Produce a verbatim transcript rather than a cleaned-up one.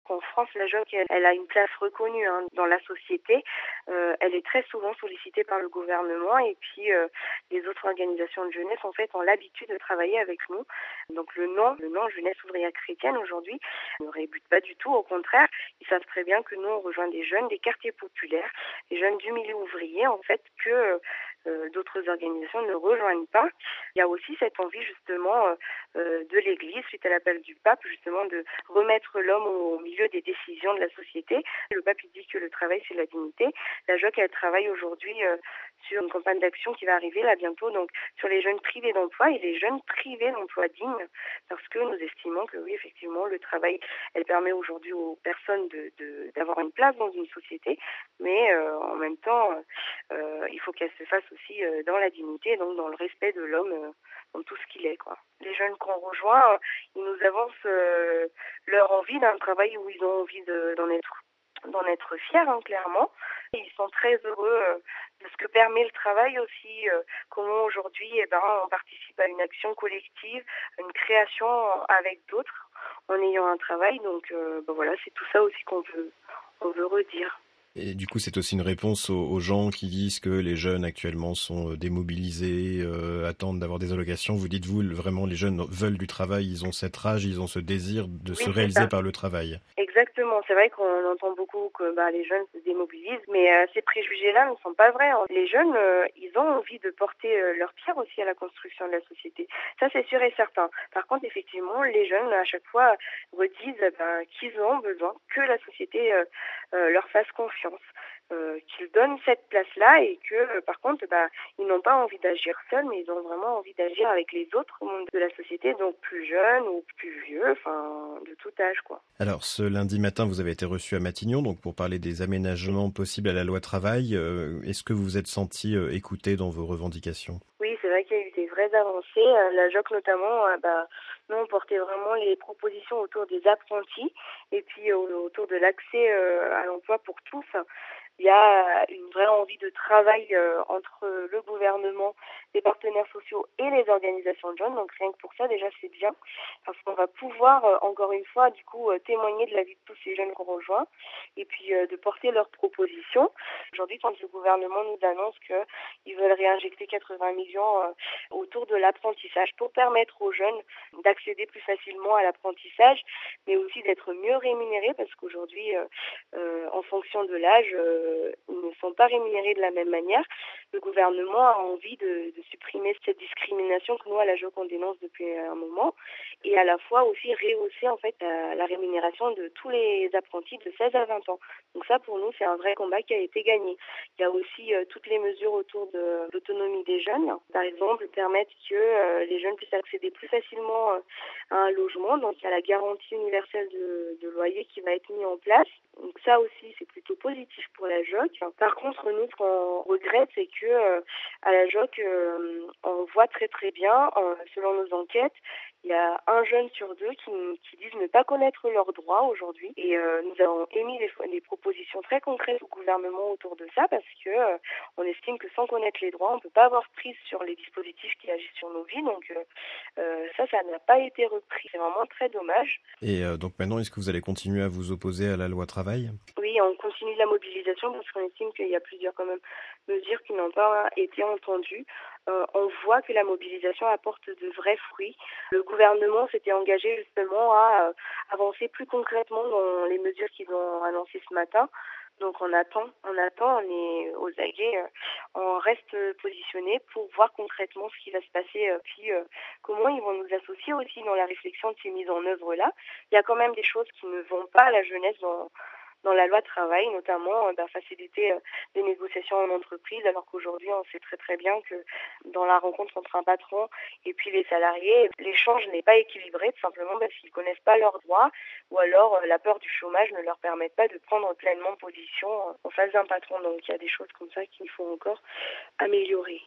qu'en France, la J O C, elle, elle a une place reconnue hein, dans la société. Euh, elle est très souvent sollicitée par le gouvernement et puis euh, les autres organisations de jeunesse en fait ont l'habitude de travailler avec nous. Donc le nom, le nom Jeunesse ouvrière chrétienne aujourd'hui ne rébute pas du tout, au contraire, ils savent très bien que nous on rejoint des jeunes des quartiers populaires, des jeunes du milieu ouvrier en fait que euh, d'autres organisations ne rejoignent pas. Il y a aussi cette envie justement euh, de l'Église suite à l'appel du pape justement de remettre l'homme au milieu des décisions de la société. Le pape il dit que le travail c'est la dignité. La J O C elle travaille aujourd'hui euh, sur une campagne d'action qui va arriver là bientôt, donc sur les jeunes privés d'emploi et les jeunes privés d'emploi dignes, parce que nous estimons que oui, effectivement, le travail, elle permet aujourd'hui aux personnes de, de, d'avoir une place dans une société, mais euh, en même temps, euh, il faut qu'elle se fasse aussi euh, dans la dignité, donc dans le respect de l'homme, euh, dans tout ce qu'il est, quoi. Les jeunes qu'on rejoint, euh, ils nous avancent euh, leur envie d'un travail où ils ont envie de, d'en être d'en être fiers, hein, clairement. Et ils sont très heureux euh, de ce que permet le travail aussi, euh, comment aujourd'hui eh ben, on participe à une action collective, à une création avec d'autres en ayant un travail. Donc euh, ben voilà, c'est tout ça aussi qu'on veut, on veut redire. Et du coup, c'est aussi une réponse aux, aux gens qui disent que les jeunes actuellement sont démobilisés, euh, attendent d'avoir des allocations. Vous dites, vous, vraiment, les jeunes veulent du travail, ils ont cette rage, ils ont ce désir de Oui, se c'est réaliser ça. par le travail. Exactement, c'est vrai qu'on entend beaucoup que bah, les jeunes se démobilisent, mais euh, ces préjugés-là ne sont pas vrais. Hein. Les jeunes, euh, ils ont envie de porter euh, leur pierre aussi à la construction de la société. Ça, c'est sûr et certain. Par contre, effectivement, les jeunes, à chaque fois, redisent euh, bah, qu'ils ont besoin que la société euh, euh, leur fasse confiance. Euh, qu'ils donnent cette place-là et que, euh, par contre, bah, ils n'ont pas envie d'agir seuls, mais ils ont vraiment envie d'agir avec les autres membres de la société, donc plus jeunes ou plus vieux, enfin, de tout âge, quoi. Alors, ce lundi matin, vous avez été reçu à Matignon, donc pour parler des aménagements possibles à la loi travail. Euh, est-ce que vous vous êtes senti euh, écouté dans vos revendications ? Oui, c'est vrai qu'il y a eu des vraies avancées. Euh, la J O C notamment, euh, bah, nous on portait vraiment les propositions autour des apprentis et puis euh, autour de l'accès euh, à l'emploi pour tous. Il y a une vraie envie de travail euh, entre le gouvernement, les partenaires sociaux et les organisations de jeunes. Donc rien que pour ça, déjà, c'est bien. Parce qu'on va pouvoir, euh, encore une fois, du coup, euh, témoigner de la vie de tous ces jeunes qu'on rejoint et puis euh, de porter leurs propositions. Aujourd'hui, quand le gouvernement nous annonce qu'ils veulent réinjecter quatre-vingts millions euh, autour de l'apprentissage pour permettre aux jeunes d'accéder plus facilement à l'apprentissage, mais aussi d'être mieux rémunérés parce qu'aujourd'hui, euh, euh, en fonction de l'âge, euh, ils ne sont pas rémunérés de la même manière. Le gouvernement a envie de, de supprimer cette discrimination que nous, à la J O C, on dénonce depuis un moment, et à la fois aussi rehausser en fait la, la rémunération de tous les apprentis de seize à vingt ans. Donc ça, pour nous, c'est un vrai combat qui a été gagné. Il y a aussi euh, toutes les mesures autour de l'autonomie des jeunes. Par exemple, permettre que euh, les jeunes puissent accéder plus facilement euh, à un logement. Donc il y a la garantie universelle de, de loyer qui va être mise en place. Donc ça aussi, c'est plutôt positif pour la J O C. Par contre, nous, ce qu'on regrette, c'est que euh, à la J O C, euh, on voit très très bien, euh, selon nos enquêtes, il y a un jeune sur deux qui, qui disent ne pas connaître leurs droits aujourd'hui. Et euh, nous avons émis des, des propositions très concrètes au gouvernement autour de ça parce que euh, on estime que sans connaître les droits, on ne peut pas avoir prise sur les dispositifs qui agissent sur nos vies. Donc euh, euh, ça, ça n'a pas été repris. C'est vraiment très dommage. Et euh, donc maintenant, est-ce que vous allez continuer à vous opposer à la loi travail ? Oui, on continue la mobilisation parce qu'on estime qu'il y a plusieurs quand même mesures qui n'ont pas été entendues. Euh, on voit que la mobilisation apporte de vrais fruits. Le gouvernement s'était engagé justement à euh, avancer plus concrètement dans les mesures qu'ils ont annoncées ce matin. Donc on attend, on attend, on est aux aguets, euh, on reste positionné pour voir concrètement ce qui va se passer, euh, puis euh, comment ils vont nous associer aussi dans la réflexion de ces mises en œuvre-là. Il y a quand même des choses qui ne vont pas à la jeunesse dans dans la loi travail, notamment euh, bah, faciliter euh, les négociations en entreprise, alors qu'aujourd'hui on sait très très bien que dans la rencontre entre un patron et puis les salariés, l'échange n'est pas équilibré tout simplement parce qu'ils connaissent pas leurs droits ou alors euh, la peur du chômage ne leur permet pas de prendre pleinement position euh, en face d'un patron. Donc il y a des choses comme ça qu'il faut encore améliorer.